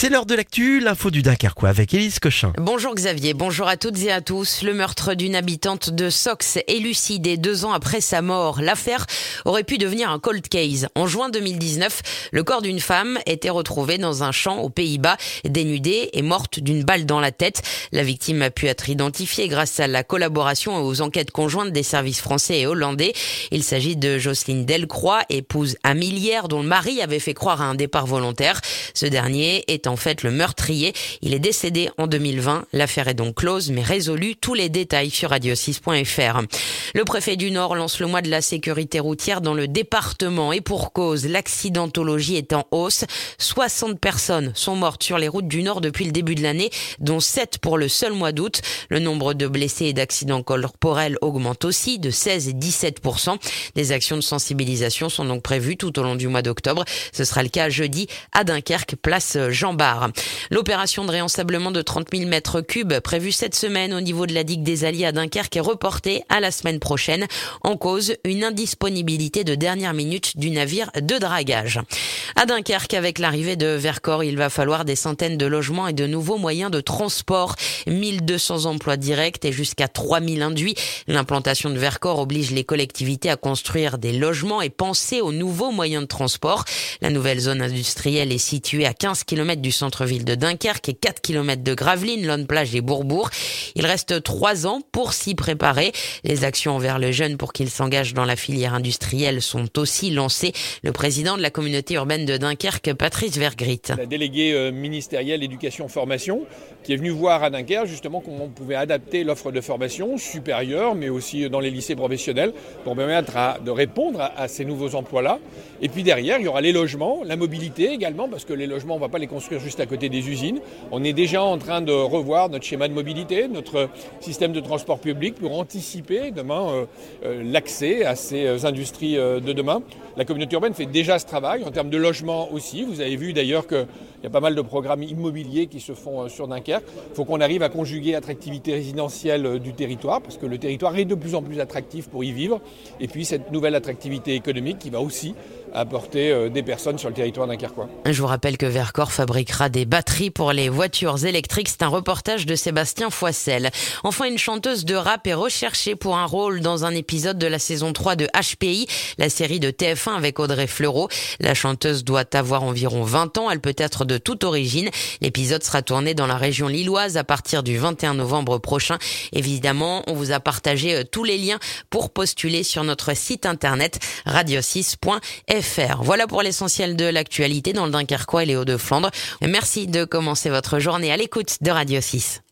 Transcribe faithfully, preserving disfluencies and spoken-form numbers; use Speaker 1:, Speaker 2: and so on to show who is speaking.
Speaker 1: C'est l'heure de l'actu, l'info du Dunkerquois avec Élise Cochin.
Speaker 2: Bonjour Xavier, bonjour à toutes et à tous. Le meurtre d'une habitante de Sox élucidé deux ans après sa mort. L'affaire aurait pu devenir un cold case. En juin deux mille dix-neuf, le corps d'une femme était retrouvé dans un champ aux Pays-Bas, dénudée et morte d'une balle dans la tête. La victime a pu être identifiée grâce à la collaboration et aux enquêtes conjointes des services français et hollandais. Il s'agit de Jocelyne Delcroix, épouse à Millière, dont le mari avait fait croire à un départ volontaire. Ce dernier est en fait le meurtrier. Il est décédé en deux mille vingt. L'affaire est donc close mais résolue. Tous les détails sur radio six point f r. Le préfet du Nord lance le mois de la sécurité routière dans le département et pour cause, l'accidentologie est en hausse. soixante personnes sont mortes sur les routes du Nord depuis le début de l'année, dont sept pour le seul mois d'août. Le nombre de blessés et d'accidents corporels augmente aussi de seize et dix-sept pour cent. Des actions de sensibilisation sont donc prévues tout au long du mois d'octobre. Ce sera le cas jeudi à Dunkerque, place Jean Bart. L'opération de réensablement de trente mille mètres cubes prévue cette semaine au niveau de la digue des Alliés à Dunkerque est reportée à la semaine prochaine. En cause, une indisponibilité de dernière minute du navire de dragage. À Dunkerque, avec l'arrivée de Vercors, il va falloir des centaines de logements et de nouveaux moyens de transport. mille deux cents emplois directs et jusqu'à trois mille induits. L'implantation de Vercors oblige les collectivités à construire des logements et penser aux nouveaux moyens de transport. La nouvelle zone industrielle est située à quinze kilomètres du centre-ville de Dunkerque et quatre kilomètres de Gravelines, Lonne-Plage et Bourbourg. Il reste trois ans pour s'y préparer. Les actions envers les jeunes pour qu'ils s'engagent dans la filière industrielle sont aussi lancées. Le président de la communauté urbaine de Dunkerque, Patrice Vergrit.
Speaker 3: La déléguée euh, ministérielle éducation-formation qui est venue voir à Dunkerque justement comment on pouvait adapter l'offre de formation supérieure mais aussi dans les lycées professionnels pour permettre à, de répondre à, à ces nouveaux emplois-là. Et puis derrière, il y aura les logements, la mobilité également parce que les logements, on ne va pas les construire juste à côté des usines. On est déjà en train de revoir notre schéma de mobilité, notre système de transport public pour anticiper demain euh, euh, l'accès à ces industries euh, de demain. La communauté urbaine fait déjà ce travail en termes de logement aussi. Vous avez vu d'ailleurs qu'il y a pas mal de programmes immobiliers qui se font euh, sur Dunkerque. Il faut qu'on arrive à conjuguer l'attractivité résidentielle euh, du territoire parce que le territoire est de plus en plus attractif pour y vivre. Et puis cette nouvelle attractivité économique qui va aussi apporter euh, des personnes sur le territoire dunkerquois.
Speaker 2: Je vous rappelle que Vercors fabriquera des batteries pour les voitures électriques. C'est un reportage de Sébastien Foissel. Enfin, une chanteuse de rap est recherchée pour un rôle dans un épisode de la saison trois de H P I, la série de T F un avec Audrey Fleurot. La chanteuse doit avoir environ vingt ans. Elle peut être de toute origine. L'épisode sera tourné dans la région lilloise à partir du vingt et un novembre prochain. Évidemment, on vous a partagé tous les liens pour postuler sur notre site internet radio six point f r. Voilà pour l'essentiel de l'actualité dans le Dunkerquois et les Hauts-de-Flandre. Merci de commencer votre journée à l'écoute de Radio six.